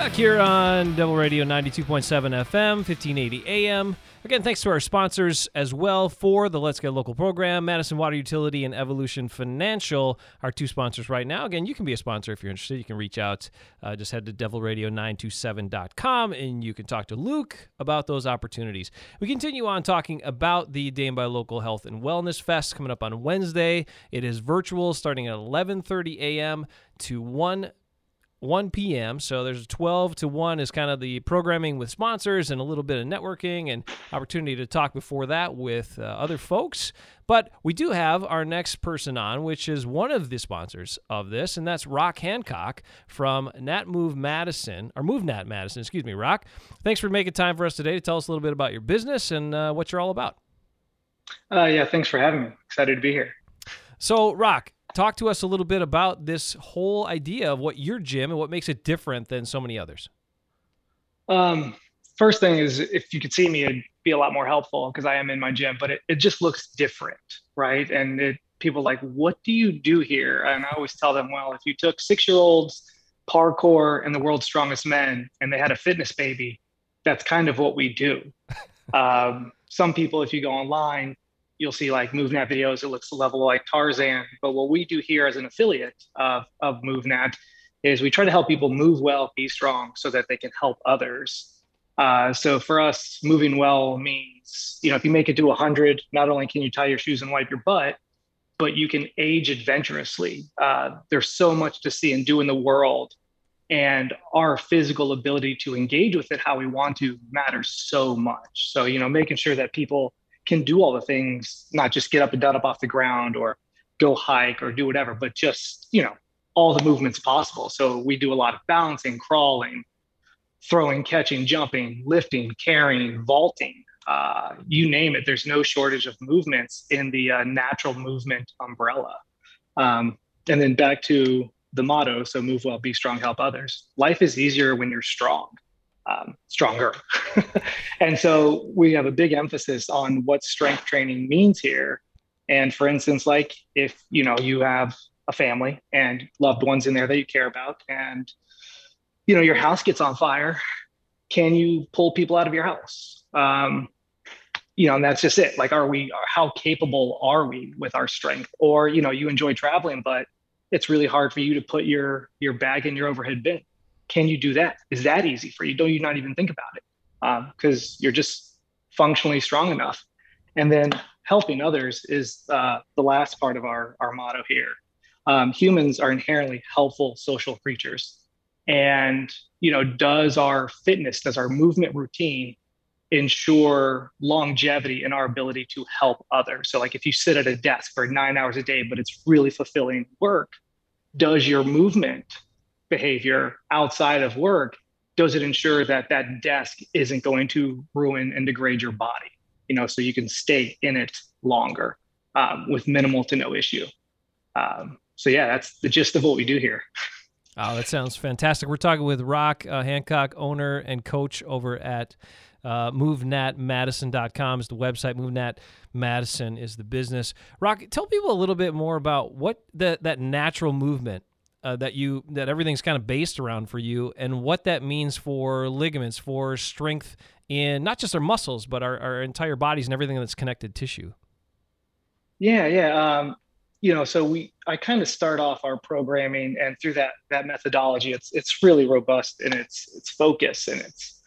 Back here on Devil Radio 92.7 FM, 1580 AM. Again, thanks to our sponsors as well for the Let's Get Local program, Madison Water Utility and Evolution Financial, our two sponsors right now. Again, you can be a sponsor if you're interested. You can reach out. Just head to devilradio927.com and you can talk to Luke about those opportunities. We continue on talking about the Dane by Local Health and Wellness Fest coming up on Wednesday. It is virtual starting at 11:30 a.m. to 1 p.m. So there's 12 to 1 is kind of the programming with sponsors and a little bit of networking and opportunity to talk before that with other folks. But we do have our next person on, which is one of the sponsors of this, and that's Rock Hancock from Move Madison. Excuse me, Rock. Thanks for making time for us today to tell us a little bit about your business and what you're all about. Yeah, thanks for having me. Excited to be here. So, Rock, talk to us a little bit about this whole idea of what your gym and what makes it different than so many others. First thing is, if you could see me, it'd be a lot more helpful because I am in my gym, but it just looks different, right? And people are like, what do you do here? And I always tell them, well, if you took 6-year-olds, parkour, and the world's strongest men, and they had a fitness baby, that's kind of what we do. Some people, if you go online, you'll see like MoveNat videos, it looks a level like Tarzan. But what we do here as an affiliate of MoveNat is we try to help people move well, be strong, so that they can help others. So for us, moving well means, if you make it to 100, not only can you tie your shoes and wipe your butt, but you can age adventurously. There's so much to see and do in the world. And our physical ability to engage with it how we want to matters so much. So, making sure that people can do all the things, not just get up and down up off the ground or go hike or do whatever, but just, all the movements possible. So we do a lot of balancing, crawling, throwing, catching, jumping, lifting, carrying, vaulting, you name it. There's no shortage of movements in the natural movement umbrella. And then back to the motto, so move well, be strong, help others. Life is easier when you're strong. Stronger. And so we have a big emphasis on what strength training means here. And for instance, like if, you have a family and loved ones in there that you care about and, your house gets on fire, can you pull people out of your house? And that's just it. Like, how capable are we with our strength? Or, you enjoy traveling, but it's really hard for you to put your bag in your overhead bin. Can you do that? Is that easy for you? Don't you not even think about it? Because you're just functionally strong enough. And then helping others is the last part of our motto here. Humans are inherently helpful social creatures. And, does our fitness, does our movement routine ensure longevity in our ability to help others? So like if you sit at a desk for 9 hours a day, but it's really fulfilling work, does your movement behavior outside of work, does it ensure that desk isn't going to ruin and degrade your body, so you can stay in it longer with minimal to no issue. So yeah, that's the gist of what we do here. Oh, that sounds fantastic. We're talking with Rock Hancock, owner and coach over at MoveNatMadison.com is the website. MoveNat Madison is the business. Rock, tell people a little bit more about what that natural movement that everything's kind of based around for you, and what that means for ligaments, for strength in not just our muscles, but our entire bodies and everything that's connected tissue. Yeah. So I kind of start off our programming, and through that methodology, it's really robust in its focus, and it's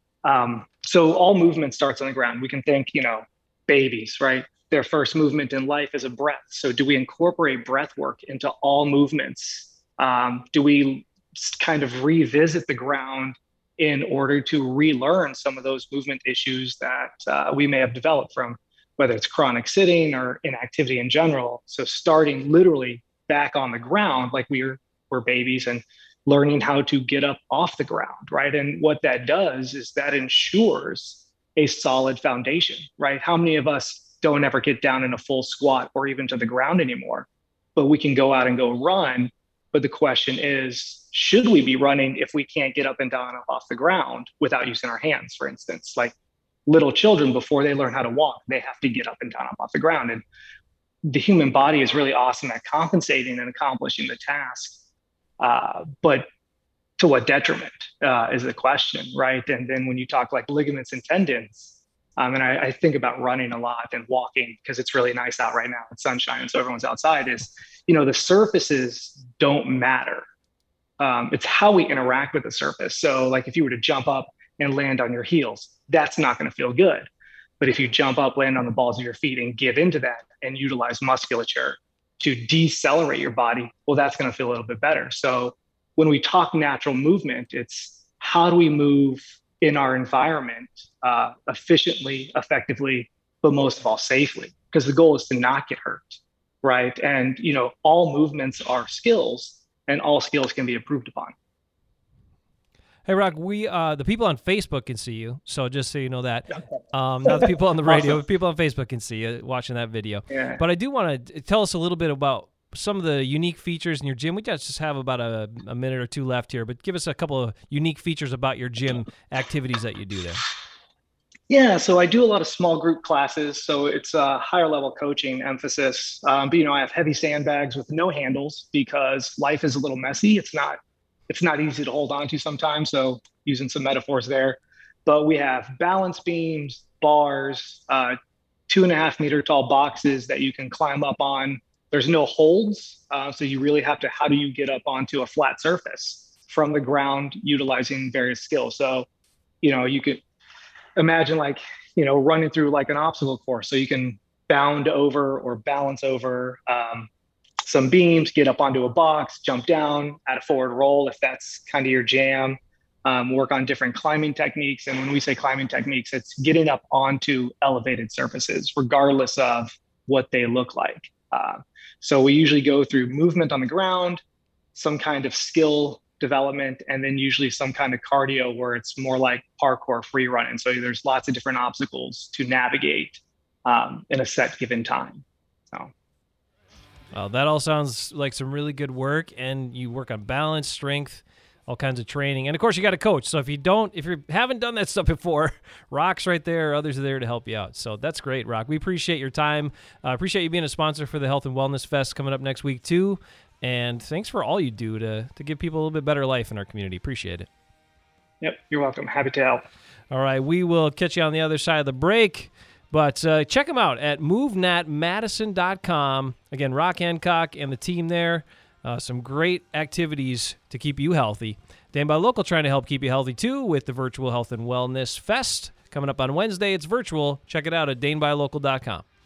so all movement starts on the ground. We can think, babies, right? Their first movement in life is a breath. So do we incorporate breath work into all movements? Do we kind of revisit the ground in order to relearn some of those movement issues that we may have developed from whether it's chronic sitting or inactivity in general? So starting literally back on the ground, like we're babies, and learning how to get up off the ground, right? And what that does is that ensures a solid foundation, right? How many of us don't ever get down in a full squat or even to the ground anymore? But we can go out and go run. But the question is, should we be running if we can't get up and down off the ground without using our hands, for instance? Like little children, before they learn how to walk, they have to get up and down off the ground. And the human body is really awesome at compensating and accomplishing the task. But to what detriment is the question, right? And then when you talk like ligaments and tendons, and I think about running a lot and walking because it's really nice out right now. It's sunshine, and so everyone's outside. Is the surfaces don't matter. It's how we interact with the surface. So, like if you were to jump up and land on your heels, that's not going to feel good. But if you jump up, land on the balls of your feet, and give into that and utilize musculature to decelerate your body, well, that's going to feel a little bit better. So, when we talk natural movement, it's how do we move in our environment efficiently, effectively, but most of all safely, because the goal is to not get hurt, right? And all movements are skills, and all skills can be improved upon. Hey, Rock, we the people on Facebook can see you, so just so you know that. Not the people on the radio, awesome. People on Facebook can see you watching that video. Yeah. But I do want to tell us a little bit about some of the unique features in your gym. We just have about a minute or two left here, but give us a couple of unique features about your gym activities that you do there. Yeah, so I do a lot of small group classes, so it's a higher level coaching emphasis. But I have heavy sandbags with no handles because life is a little messy. It's not easy to hold on to sometimes. So using some metaphors there, but we have balance beams, bars, 2.5 meter tall boxes that you can climb up on. There's no holds. So you really have to, how do you get up onto a flat surface from the ground utilizing various skills? So, you could imagine running through like an obstacle course. So you can bound over or balance over some beams, get up onto a box, jump down, add a forward roll if that's kind of your jam. Work on different climbing techniques. And when we say climbing techniques, it's getting up onto elevated surfaces, regardless of what they look like. So we usually go through movement on the ground, some kind of skill development, and then usually some kind of cardio where it's more like parkour, free running. So there's lots of different obstacles to navigate in a set given time. So. Well, that all sounds like some really good work, and you work on balance, strength, all kinds of training. And of course you got a coach. So if you haven't done that stuff before, Rock's right there. Others are there to help you out. So that's great, Rock. We appreciate your time. Appreciate you being a sponsor for the Health and Wellness Fest coming up next week too. And thanks for all you do to give people a little bit better life in our community. Appreciate it. Yep. You're welcome. Happy to help. All right. We will catch you on the other side of the break, but check them out at movenatmadison.com. Again, Rock Hancock and the team there. Some great activities to keep you healthy. Dane Buy Local trying to help keep you healthy too with the Virtual Health and Wellness Fest coming up on Wednesday. It's virtual. Check it out at danebuylocal.com.